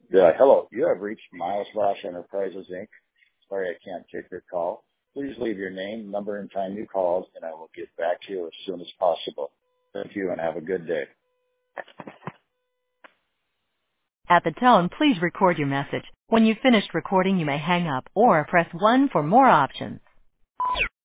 Hello, you have reached Miles Ross Enterprises, Inc. Sorry I can't take your call. Please leave your name, number, and time you called, and I will get back to you as soon as possible. Thank you, and have a good day. At the tone, please record your message. When you've finished recording, you may hang up or press 1 for more options.